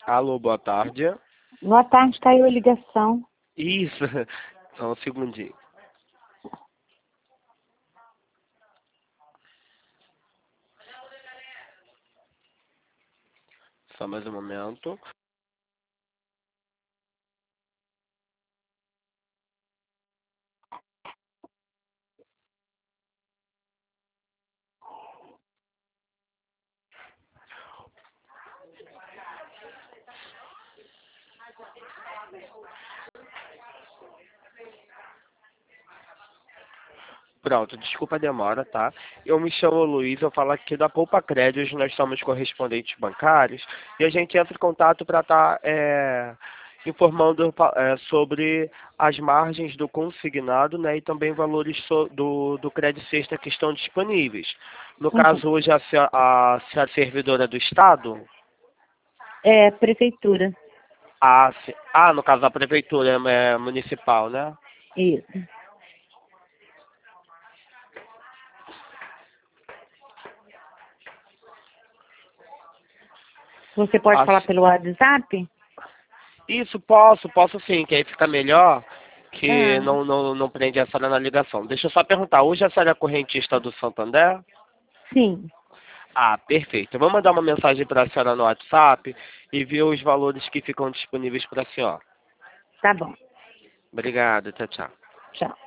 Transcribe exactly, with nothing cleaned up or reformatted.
Alô, boa tarde. Boa tarde, caiu a ligação. Isso, só um segundinho. Só mais um momento. Pronto, desculpa a demora, tá? Eu me chamo Luiz, eu falo aqui da Poupa Créditos, nós somos correspondentes bancários e a gente entra em contato para estar informando é, sobre as margens do consignado, né, e também valores so, do, do crédito sexta que estão disponíveis. No Uhum. caso, hoje, a, a, a servidora do Estado? É, prefeitura. Ah, se, ah, no caso da prefeitura é, municipal, né? Isso. Você pode Ah, falar pelo WhatsApp? isso, posso, posso sim, que aí fica melhor, que Ah, não, não, não prende a senhora na ligação. Deixa eu só perguntar, hoje a senhora é correntista do Santander? sim. Ah, perfeito. Eu vou mandar uma mensagem para a senhora no WhatsApp e ver os valores que ficam disponíveis para a senhora. Tá bom. Obrigado, tchau, tchau. Tchau.